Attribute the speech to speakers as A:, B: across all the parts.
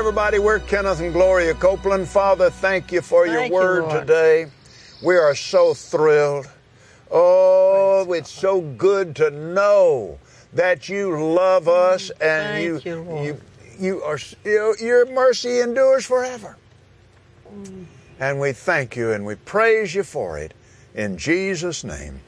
A: everybody. We're Kenneth and Gloria Copeland. Father, thank you for your word today. We are so thrilled. Oh, it's so good to know that you love us and your mercy endures forever. And we thank you and we praise you for it in Jesus' name.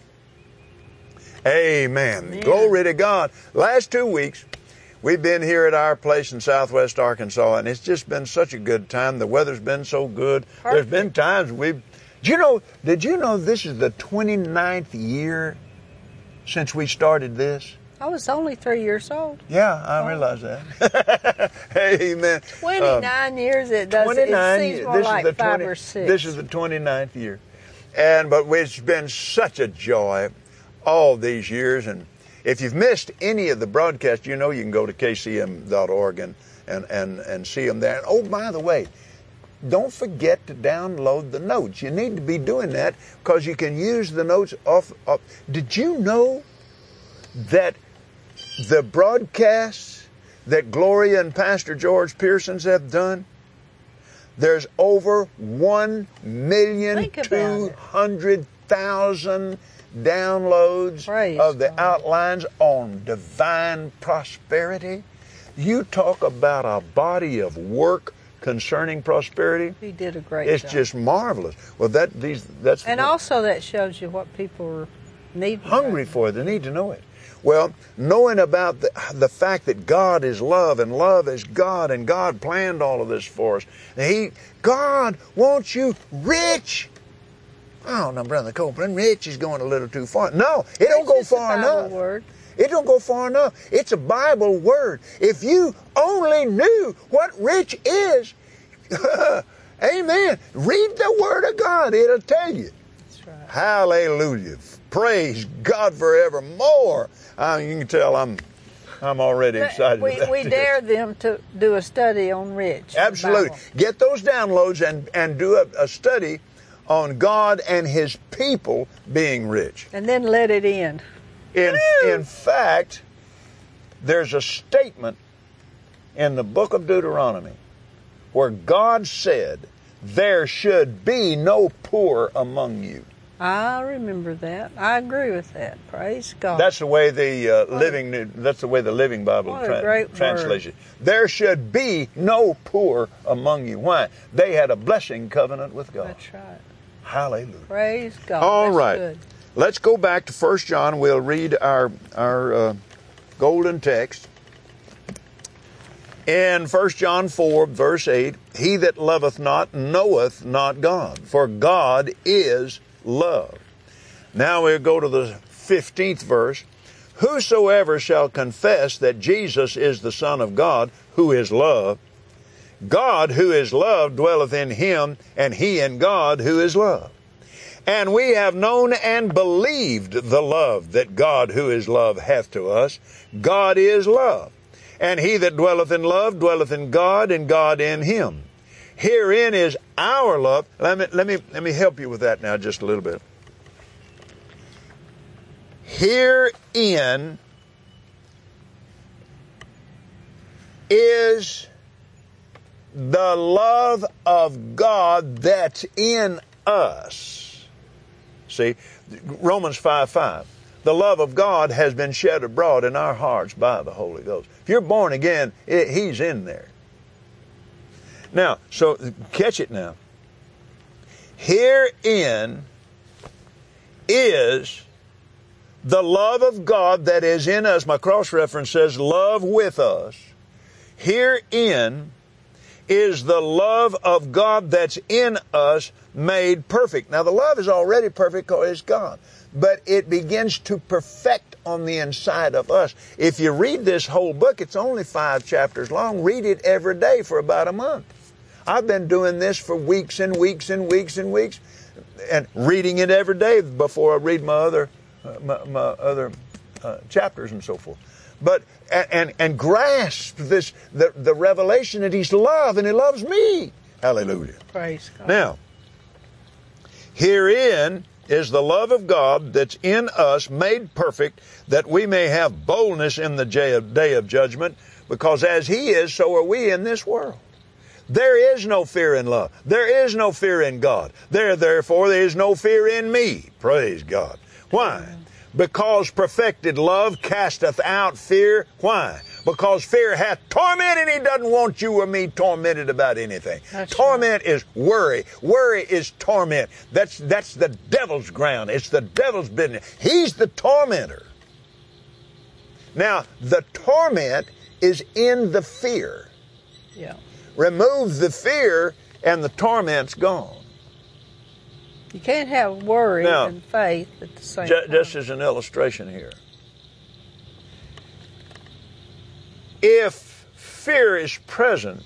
A: Amen. Glory to God. Last 2 weeks, we've been here at our place in Southwest Arkansas, and it's just been such a good time. The weather's been so good. Perfect. There's been times did you know this is the 29th year since we started this?
B: I was only 3 years old.
A: Yeah, I realize that. Amen.
B: 29 years it does.
A: 29
B: it seems more like 5 or 6.
A: This is the 29th year. But it's been such a joy all these years. And if you've missed any of the broadcasts, you can go to kcm.org and see them there. And oh, by the way, don't forget to download the notes. You need to be doing that because you can use the notes off. Did you know that the broadcasts that Gloria and Pastor George Pearsons have done, there's over 1,200,000 downloads of the outlines on divine prosperity? You talk about a body of work concerning prosperity.
B: He did a great job.
A: It's just marvelous. Well, that's
B: also that shows you what people need,
A: hungry for. They need to know it. Well, knowing about the fact that God is love and love is God and God planned all of this for us. God wants you rich. Oh, no, Brother Copeland, rich is going a little too far. No, it don't go far enough. It don't go far enough. It's a Bible word. If you only knew what rich is, amen, read the Word of God. It'll tell you.
B: That's right.
A: Hallelujah. Praise God forevermore. You can tell I'm already excited about this.
B: We dare them to do a study on rich.
A: Absolutely. Get those downloads and do a study on God and His people being rich.
B: And then let it end.
A: In fact, there's a statement in the book of Deuteronomy where God said, there should be no poor among you.
B: I remember that. I agree with that. Praise God.
A: That's the way the Living Bible translates it. There should be no poor among you. Why? They had a blessing covenant with God.
B: That's right.
A: Hallelujah.
B: Praise God.
A: All right.
B: Good.
A: Let's go back to 1 John. We'll read our golden text. In 1 John 4, verse 8, he that loveth not knoweth not God, for God is love. Now we'll go to the 15th verse. Whosoever shall confess that Jesus is the Son of God, who is love, God, who is love, dwelleth in him, and he in God, who is love. And we have known and believed the love that God, who is love, hath to us. God is love. And he that dwelleth in love dwelleth in God, and God in him. Herein is our love. Let me help you with that now just a little bit. Herein is the love of God that's in us. See, Romans 5:5. The love of God has been shed abroad in our hearts by the Holy Ghost. If you're born again, He's in there. Now, so catch it now. Herein is the love of God that is in us. My cross-reference says love with us. Herein is the love of God that's in us made perfect. Now, the love is already perfect because it's God, but it begins to perfect on the inside of us. If you read this whole book, it's only 5 chapters long. Read it every day for about a month. I've been doing this for weeks and weeks and weeks and weeks, and reading it every day before I read my other chapters and so forth. But and grasp this the revelation that He's love and He loves me. Hallelujah.
B: Praise God.
A: Now, herein is the love of God that's in us made perfect, that we may have boldness in the day of judgment, because as He is, so are we in this world. There is no fear in love. There is no fear in God. Therefore, there is no fear in me. Praise God. Why? Because perfected love casteth out fear. Why? Because fear hath torment, and He doesn't want you or me tormented about anything. Torment is worry. Worry is torment. That's the devil's ground. It's the devil's business. He's the tormentor. Now, the torment is in the fear.
B: Yeah.
A: Remove the fear, and the torment's gone.
B: You can't have worry
A: Now,
B: and faith at the same time.
A: Just as an illustration here. If fear is present,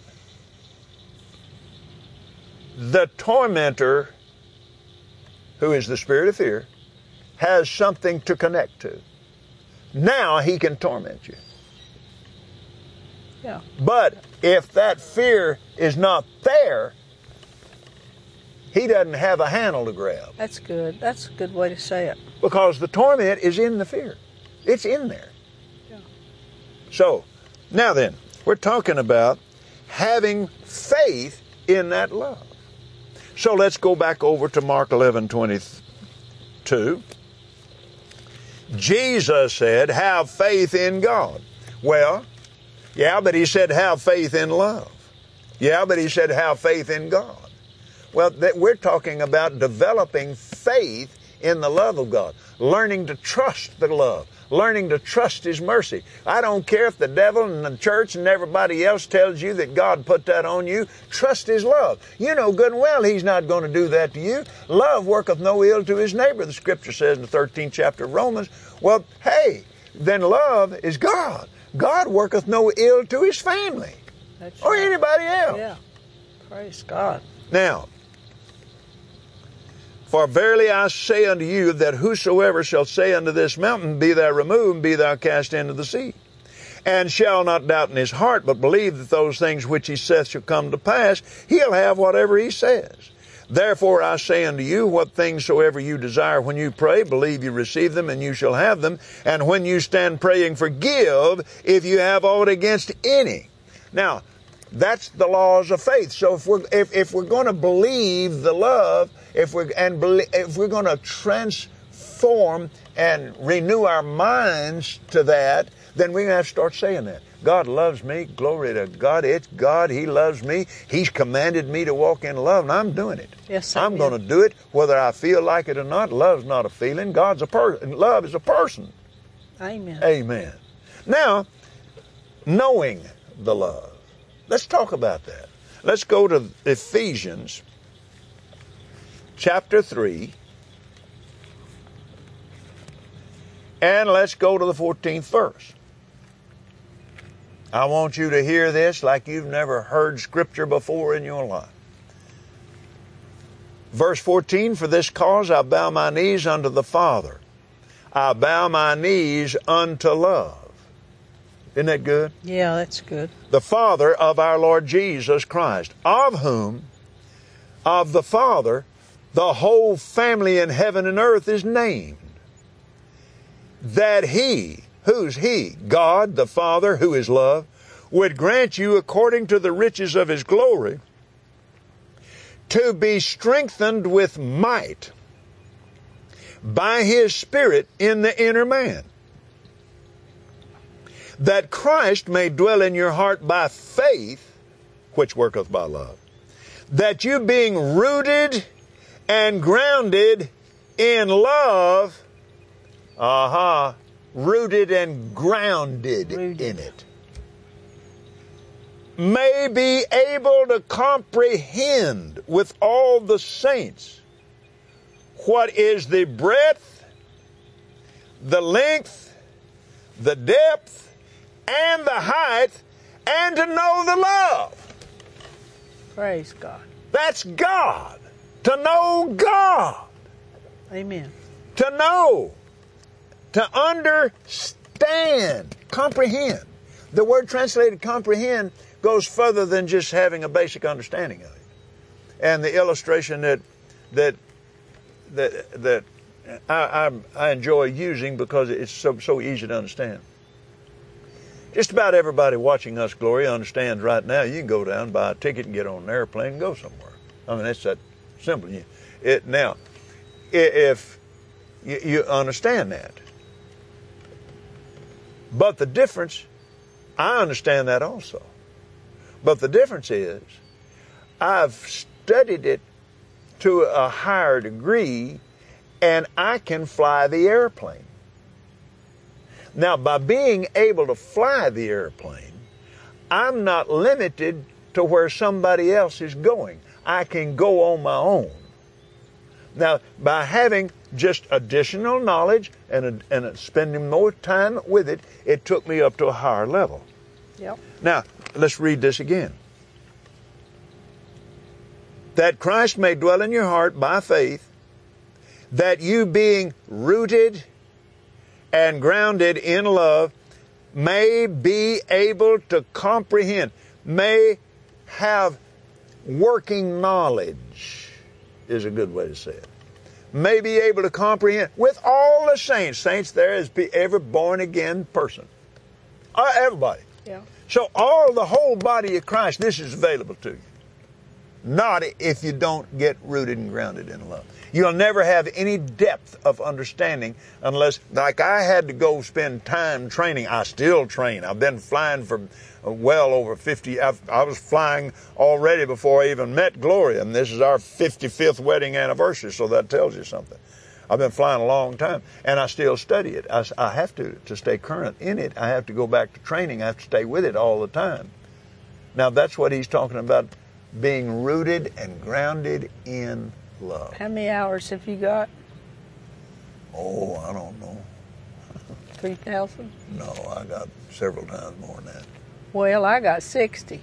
A: the tormentor, who is the spirit of fear, has something to connect to. Now he can torment you.
B: Yeah.
A: But if that fear is not there, he doesn't have a handle to grab.
B: That's good. That's a good way to say it.
A: Because the torment is in the fear. It's in there.
B: Yeah.
A: So, now then, we're talking about having faith in that love. So let's go back over to Mark 11:22. Jesus said, have faith in God. Well, yeah, but He said, have faith in love. Yeah, but He said, have faith in God. Well, we're talking about developing faith in the love of God, learning to trust the love, learning to trust His mercy. I don't care if the devil and the church and everybody else tells you that God put that on you. Trust His love. You know good and well He's not going to do that to you. Love worketh no ill to his neighbor, the Scripture says in the 13th chapter of Romans. Well, hey, then love is God. God worketh no ill to His family.
B: That's
A: or
B: right.
A: anybody else.
B: Yeah. Praise God.
A: Now, for verily I say unto you that whosoever shall say unto this mountain, be thou removed, and be thou cast into the sea, and shall not doubt in his heart, but believe that those things which he saith shall come to pass, he'll have whatever he says. Therefore I say unto you, what things soever you desire when you pray, believe you receive them, and you shall have them. And when you stand praying, forgive if you have aught against any. Now, that's the laws of faith. So if we're going to believe the love, if we're going to transform and renew our minds to that, then we're going to have to start saying that. God loves me. Glory to God. It's God. He loves me. He's commanded me to walk in love, and I'm doing it.
B: Yes,
A: I'm going to do it whether I feel like it or not. Love's not a feeling. God's a person. Love is a person.
B: Amen.
A: Amen. Now, knowing the love. Let's talk about that. Let's go to Ephesians chapter 3. And let's go to the 14th verse. I want you to hear this like you've never heard Scripture before in your life. Verse 14, for this cause I bow my knees unto the Father. I bow my knees unto love. Isn't that good?
B: Yeah, that's good.
A: The Father of our Lord Jesus Christ, of whom, of the Father, the whole family in heaven and earth is named. That He, who's He? God, the Father, who is love, would grant you according to the riches of His glory to be strengthened with might by His Spirit in the inner man, that Christ may dwell in your heart by faith, which worketh by love, that you being rooted and grounded in love, rooted and grounded in it, may be able to comprehend with all the saints what is the breadth, the length, the depth, and the height, and to know the love.
B: Praise God.
A: That's God. To know God.
B: Amen.
A: To know. To understand. Comprehend. The word translated comprehend goes further than just having a basic understanding of it. And the illustration that I enjoy using because it's so easy to understand. Just about everybody watching us, Gloria, understands right now you can go down, buy a ticket, and get on an airplane and go somewhere. I mean, it's that simple. Now, if you understand that. But the difference, I understand that also. But the difference is, I've studied it to a higher degree, and I can fly the airplane. Now, by being able to fly the airplane, I'm not limited to where somebody else is going. I can go on my own. Now, by having just additional knowledge and spending more time with it, it took me up to a higher level.
B: Yep.
A: Now, let's read this again. That Christ may dwell in your heart by faith, that you being rooted and grounded in love may be able to comprehend, may have working knowledge, is a good way to say it. May be able to comprehend with all the saints. Saints there is every born again person. Everybody.
B: Yeah.
A: So the whole body of Christ, this is available to you. Not if you don't get rooted and grounded in love. You'll never have any depth of understanding unless, like I had to go spend time training. I still train. I've been flying for well over 50. I was flying already before I even met Gloria, and this is our 55th wedding anniversary, so that tells you something. I've been flying a long time, and I still study it. I have to stay current in it. I have to go back to training. I have to stay with it all the time. Now, that's what he's talking about, being rooted and grounded in love.
B: How many hours have you got?
A: Oh, I don't know.
B: 3,000?
A: No, I got several times more than that.
B: Well, I got 60.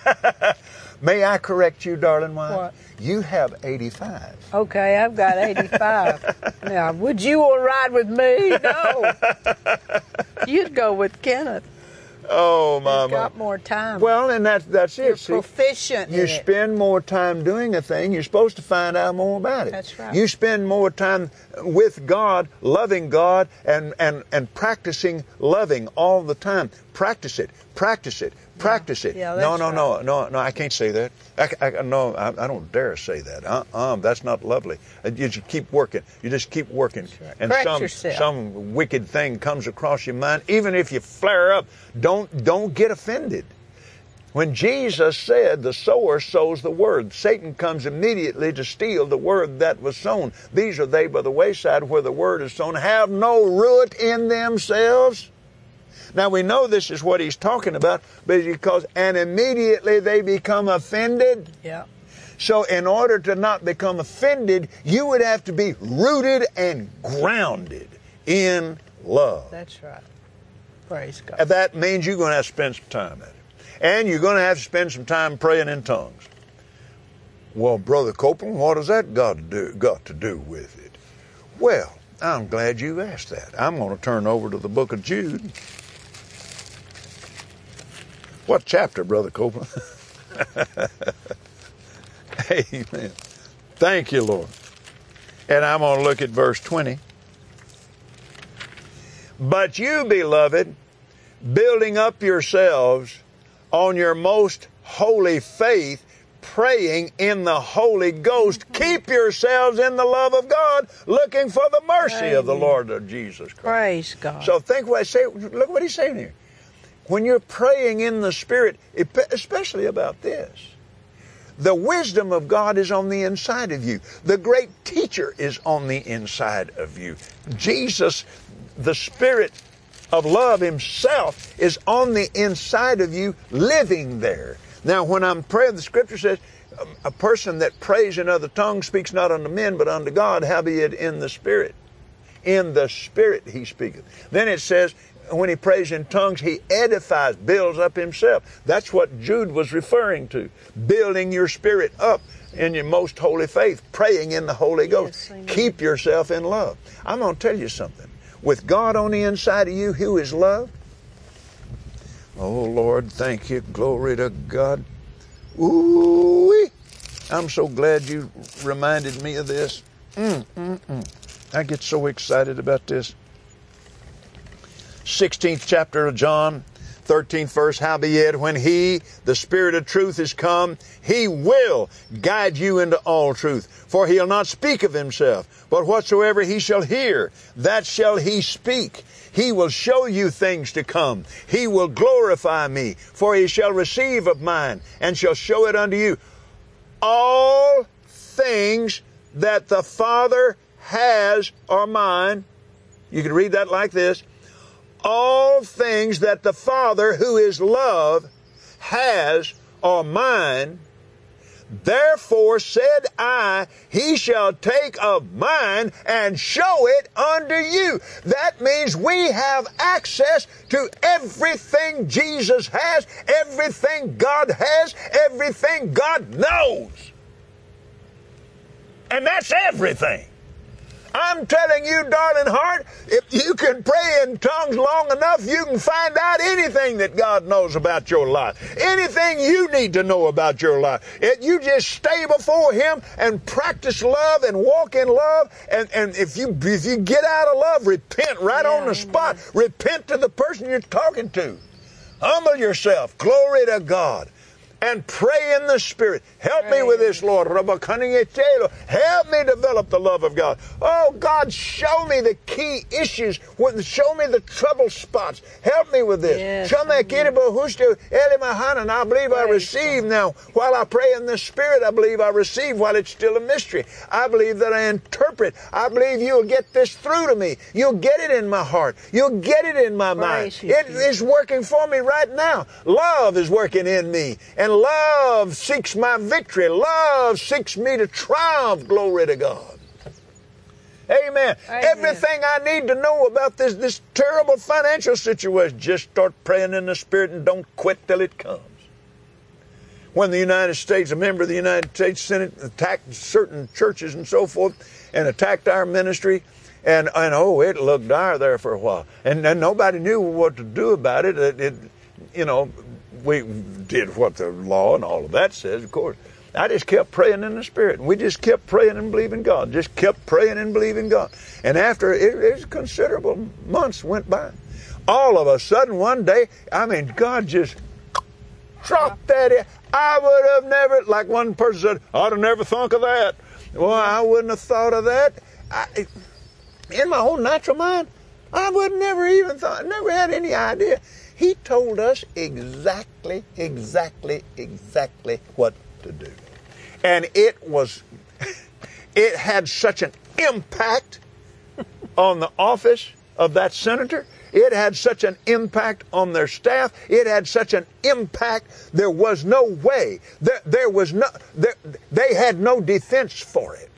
A: May I correct you, darling wife?
B: What?
A: You have 85.
B: Okay, I've got 85. Now, would you all ride with me? No. You'd go with Kenneth.
A: Oh, Mama.
B: He's got more time.
A: Well, and that's
B: You're
A: it. See,
B: proficient
A: you
B: in it.
A: spend more time doing a thing, you're supposed to find out more about it.
B: That's right.
A: You spend more time with God, loving God, and practicing loving all the time. Practice it. Practice it. Practice it.
B: Yeah,
A: No,
B: that's
A: no, I can't say that. I don't dare say that. That's not lovely. You just keep working. You just keep working.
B: Right.
A: And
B: Correct yourself.
A: some wicked thing comes across your mind. Even if you flare up, don't get offended. When Jesus said the sower sows the word, Satan comes immediately to steal the word that was sown. These are they by the wayside where the word is sown, have no root in themselves. Now we know this is what he's talking about, because and immediately they become offended.
B: Yeah.
A: So in order to not become offended, you would have to be rooted and grounded in love.
B: That's right. Praise God.
A: And that means you're going to have to spend some time at it. And you're going to have to spend some time praying in tongues. Well, Brother Copeland, what has that got to do with it? Well, I'm glad you asked that. I'm going to turn over to the book of Jude. What chapter, Brother Copeland? Amen. Thank you, Lord. And I'm going to look at verse 20. But you, beloved, building up yourselves on your most holy faith, praying in the Holy Ghost, keep yourselves in the love of God, looking for the mercy of the Lord of Jesus Christ.
B: Praise God.
A: So think what I say. Look what he's saying here. When you're praying in the Spirit, especially about this, the wisdom of God is on the inside of you. The great teacher is on the inside of you. Jesus, the Spirit of love himself, is on the inside of you, living there. Now, when I'm praying, the Scripture says, a person that prays in other tongues speaks not unto men, but unto God, howbeit in the Spirit. In the Spirit he speaketh. Then it says, when he prays in tongues, he edifies, builds up himself. That's what Jude was referring to. Building your spirit up in your most holy faith, praying in the Holy Ghost.
B: Yes,
A: keep yourself in love. I'm going to tell you something. With God on the inside of you, who is love? Oh, Lord, thank you. Glory to God. Ooh-wee. I'm so glad you reminded me of this. I get so excited about this. 16th chapter of John, 13th verse, howbeit, when he, the Spirit of truth, is come, he will guide you into all truth. For he'll not speak of himself, but whatsoever he shall hear, that shall he speak. He will show you things to come. He will glorify me, for he shall receive of mine, and shall show it unto you. All things that the Father has are mine. You can read that like this. All things that the Father, who is love, has are mine. Therefore said I, he shall take of mine and show it unto you. That means we have access to everything Jesus has, everything God has, everything God knows. And that's everything. I'm telling you, darling heart, if you can pray in tongues long enough, you can find out anything that God knows about your life. Anything you need to know about your life. You just stay before Him and practice love and walk in love. And if you get out of love, repent right on the spot. Repent to the person you're talking to. Humble yourself. Glory to God. And pray in the Spirit. Help me with this, Lord. Help me develop the love of God. Oh, God, show me the key issues. Show me the trouble spots. Help me with this.
B: Yes,
A: And I believe I receive now. While I pray in the Spirit, I believe I receive while it's still a mystery. I believe that I interpret. I believe you'll get this through to me. You'll get it in my heart. You'll get it in my mind. It is working for me right now. Love is working in me. And love seeks my victory. Love seeks me to triumph. Glory to God. Amen. Everything I need to know about this terrible financial situation, just start praying in the Spirit and don't quit till it comes. When the United States, a member of the United States Senate attacked certain churches and so forth and attacked our ministry, and it looked dire there for a while. And nobody knew what to do about it. We did what the law and all of that says, of course. I just kept praying in the Spirit. And we just kept praying and believing God. Just kept praying and believing God. And after it considerable months went by, all of a sudden one day, God just dropped that in. I would have never, like one person said, I'd have never thunk of that. Well, I wouldn't have thought of that. In my own natural mind, I would never even thought, never had any idea. He told us exactly what to do. And it had such an impact on the office of that senator. It had such an impact on their staff. It had such an impact. There was no way. They had no defense for it.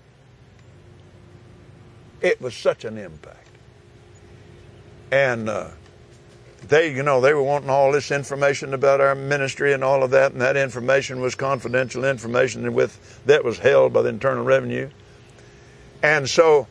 A: It was such an impact. And they were wanting all this information about our ministry and all of that, and that information was confidential information that was held by the Internal Revenue. And so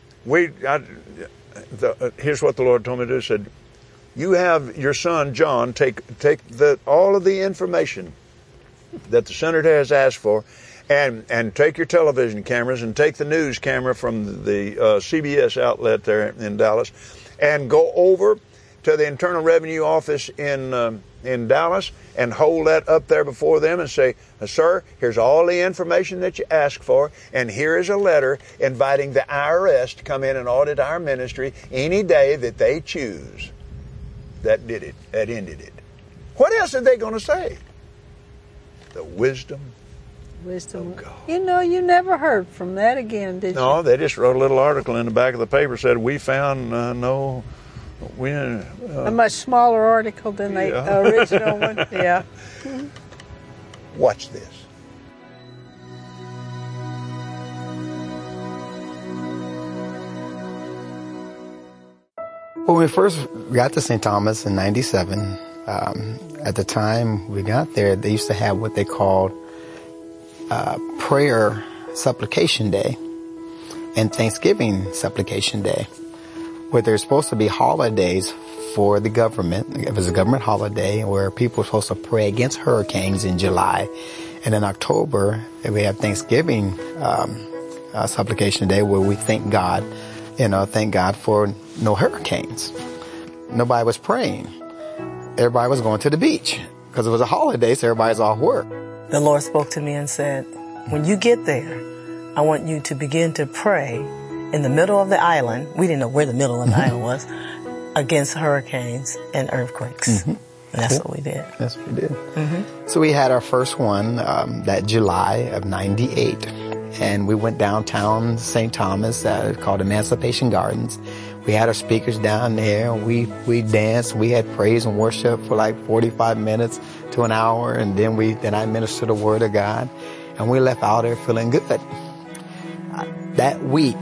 A: here's what the Lord told me to do. He said, you have your son John take all of the information that the senator has asked for, and take your television cameras and take the news camera from the CBS outlet there in Dallas, and go over to the Internal Revenue Office in Dallas and hold that up there before them and say, sir, here's all the information that you asked for, and here is a letter inviting the IRS to come in and audit our ministry any day that they choose. That did it. That ended it. What else are they going to say? The wisdom of God.
B: You never heard from that again, did you?
A: No, they just wrote a little article in the back of the paper, said, we found a
B: much smaller article than the original one. Yeah.
A: Watch this.
C: When we first got to St. Thomas in 97, at the time we got there, they used to have what they called Prayer Supplication Day and Thanksgiving Supplication Day, where there's supposed to be holidays for the government. It was a government holiday where people were supposed to pray against hurricanes in July. And in October, we have Thanksgiving Supplication Day, where we thank God for no hurricanes. Nobody was praying. everybody was going to the beach because it was a holiday, so everybody's off work.
D: The Lord spoke to me and said, when you get there, I want you to begin to pray in the middle of the island. We didn't know where the middle of the island was, against hurricanes and earthquakes. And that's what we did.
C: That's what we did. So we had our first one that July of 98. And we went downtown St. Thomas, called Emancipation Gardens. We had our speakers down there. We danced. We had praise and worship for like 45 minutes to an hour. And then I ministered the word of God. And we left out there feeling good. That week,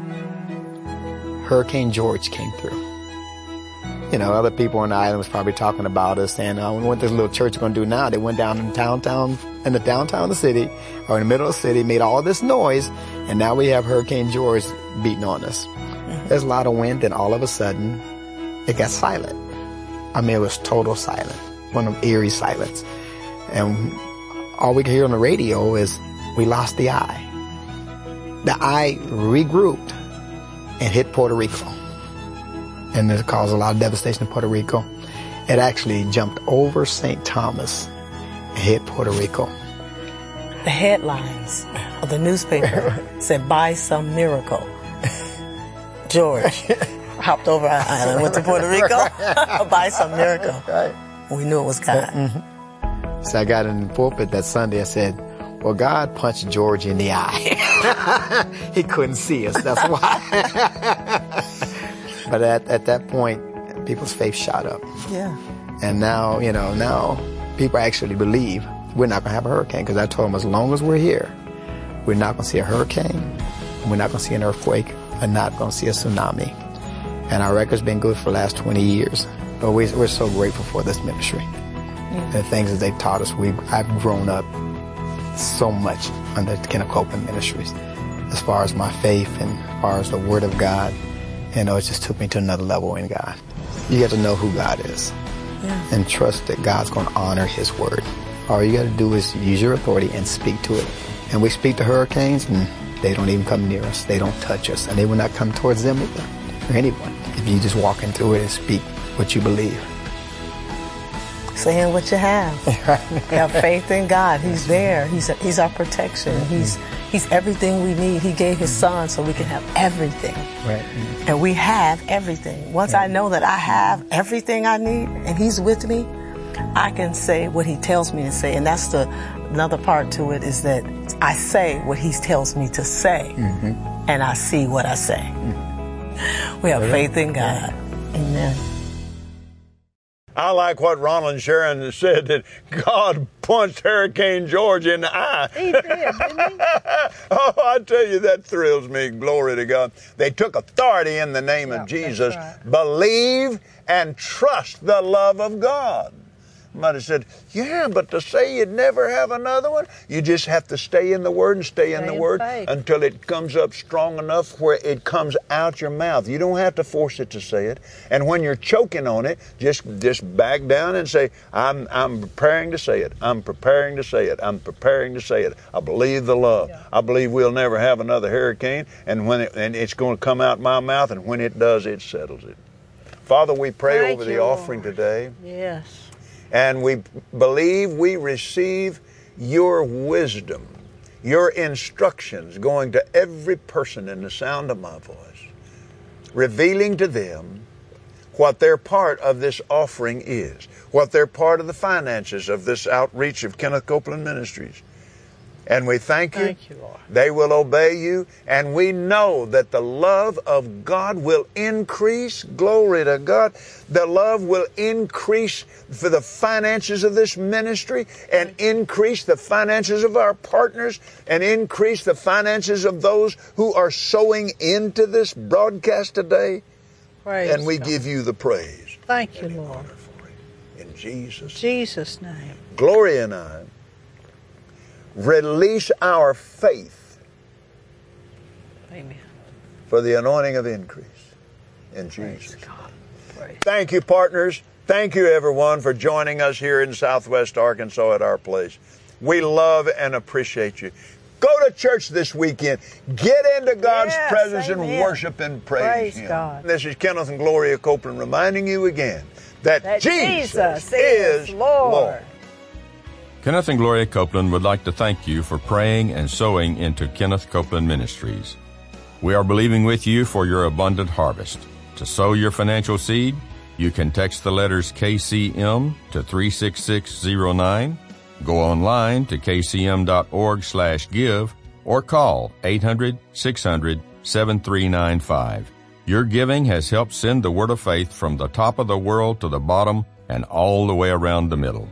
C: Hurricane George came through. You know, other people on the island was probably talking about us, saying, what this little church is going to do now? They went down in the downtown of the city, or in the middle of the city, made all this noise, and now we have Hurricane George beating on us. There's a lot of wind, and all of a sudden, it got silent. I mean, it was total silent, one of them eerie silence. And all we could hear on the radio is, we lost the eye. The eye regrouped and hit Puerto Rico. And it caused a lot of devastation in Puerto Rico. It actually jumped over St. Thomas and hit Puerto Rico.
D: The headlines of the newspaper said, by some miracle, George hopped over our island, went to Puerto Rico, by some miracle.
C: Right.
D: We knew it was God.
C: So I got in the pulpit that Sunday and said, well, God punched George in the eye. He couldn't see us, that's why. But at that point, people's faith shot up.
D: Yeah.
C: And now, now people actually believe we're not going to have a hurricane, because I told them as long as we're here, we're not going to see a hurricane, we're not going to see an earthquake, and not going to see a tsunami. And our record's been good for the last 20 years. But we're so grateful for this ministry. The things that they've taught us. I've grown up so much under Kenneth Copeland Ministries, as far as my faith and as far as the Word of God. It just took me to another level in God. You got to know who God is and trust that God's going to honor His Word. All you got to do is use your authority and speak to it. And we speak to hurricanes, and they don't even come near us. They don't touch us, and they will not come towards them either, or anyone, if you just walk into it and speak what you believe.
D: Saying what you have. You have faith in God. He's there. He's our protection. He's everything we need. He gave His Son so we can have everything.
C: Right.
D: And we have everything. Once I know that I have everything I need and He's with me, I can say what He tells me to say. And that's another part to it, is that I say what He tells me to say, and I see what I say. We have faith in God. Amen.
A: I like what Ronald Sharon said, that God punched Hurricane George in the eye.
B: He did, didn't he?
A: Oh, I tell you, that thrills me. Glory to God. They took authority in the name of Jesus.
B: Right.
A: Believe and trust the love of God. Somebody said, yeah, but to say you'd never have another one, you just have to stay in the Word and stay in the Word
B: faith
A: until it comes up strong enough where it comes out your mouth. You don't have to force it to say it. And when you're choking on it, just back down and say, I'm preparing to say it. I'm preparing to say it. I'm preparing to say it. I believe the love. Yeah. I believe we'll never have another hurricane, and it's going to come out my mouth, and when it does, it settles it. Father, we pray over the offering today.
B: Yes.
A: And we believe we receive your wisdom, your instructions going to every person in the sound of my voice, revealing to them what their part of this offering is, what their part of the finances of this outreach of Kenneth Copeland Ministries. And we thank you.
B: Thank you, Lord.
A: They will obey you, and we know that the love of God will increase. Glory to God. The love will increase for the finances of this ministry, and increase the finances of our partners, and increase the finances of those who are sowing into this broadcast today.
B: Praise
A: and we
B: God.
A: give you the praise.
B: Thank you, Lord.
A: In Jesus'
B: name.
A: Gloria and I release our faith.
B: Amen.
A: For the anointing of increase. In
B: Praise
A: Jesus.
B: God. Praise.
A: Thank you, partners. Thank you, everyone, for joining us here in Southwest Arkansas at our place. We love and appreciate you. Go to church this weekend. Get into God's
B: Yes,
A: presence and
B: amen.
A: worship and praise Him.
B: God.
A: This is Kenneth and Gloria Copeland reminding you again that Jesus is Lord.
E: Kenneth and Gloria Copeland would like to thank you for praying and sowing into Kenneth Copeland Ministries. We are believing with you for your abundant harvest. To sow your financial seed, you can text the letters KCM to 36609, go online to kcm.org/give, or call 800-600-7395. Your giving has helped send the word of faith from the top of the world to the bottom and all the way around the middle.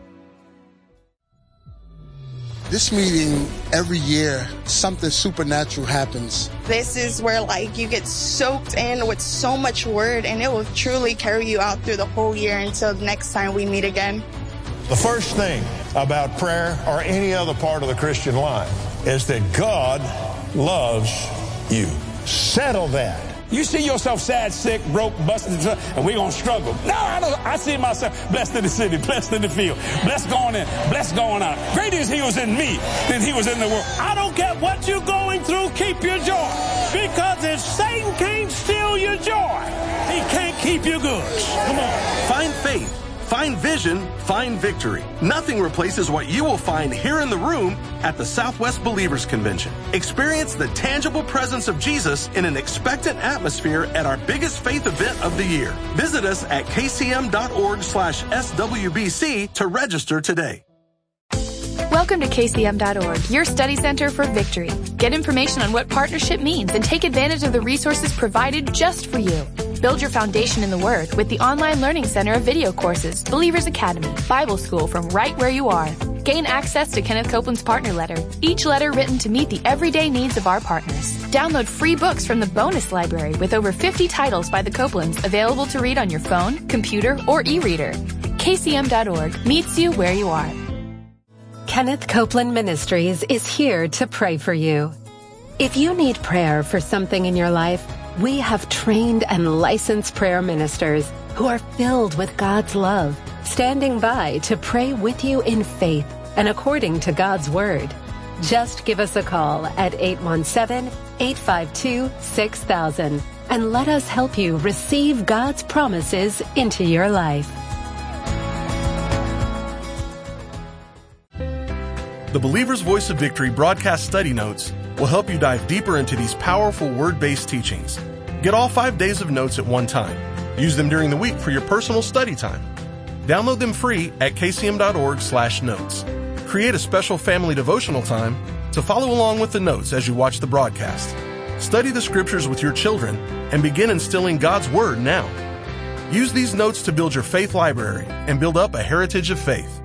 F: This meeting, every year, something supernatural happens.
G: This is where you get soaked in with so much word, and it will truly carry you out through the whole year until next time we meet again.
H: The first thing about prayer or any other part of the Christian life is that God loves you. Settle that.
I: You see yourself sad, sick, broke, busted, and we're going to struggle. No, I don't. I see myself blessed in the city, blessed in the field, blessed going in, blessed going out. Greater is He was in me than He was in the world. I don't care what you're going through, keep your joy. Because if Satan can't steal your joy, he can't keep your goods. Come on.
J: Find faith, find vision, find victory. Nothing replaces what you will find here in the room at the Southwest Believers Convention. Experience the tangible presence of Jesus in an expectant atmosphere at our biggest faith event of the year. Visit us at kcm.org/SWBC to register today.
K: Welcome to KCM.org, your study center for victory. Get information on what partnership means and take advantage of the resources provided just for you. Build your foundation in the Word with the online learning center of video courses, Believers Academy, Bible School from right where you are. Gain access to Kenneth Copeland's partner letter, each letter written to meet the everyday needs of our partners. Download free books from the bonus library with over 50 titles by the Copelands available to read on your phone, computer, or e-reader. KCM.org meets you where you are.
L: Kenneth Copeland Ministries is here to pray for you. If you need prayer for something in your life, we have trained and licensed prayer ministers who are filled with God's love, standing by to pray with you in faith and according to God's Word. Just give us a call at 817-852-6000 and let us help you receive God's promises into your life.
J: The Believer's Voice of Victory broadcast study notes will help you dive deeper into these powerful word-based teachings. Get all 5 days of notes at one time. Use them during the week for your personal study time. Download them free at kcm.org/notes. Create a special family devotional time to follow along with the notes as you watch the broadcast. Study the scriptures with your children and begin instilling God's Word now. Use these notes to build your faith library and build up a heritage of faith.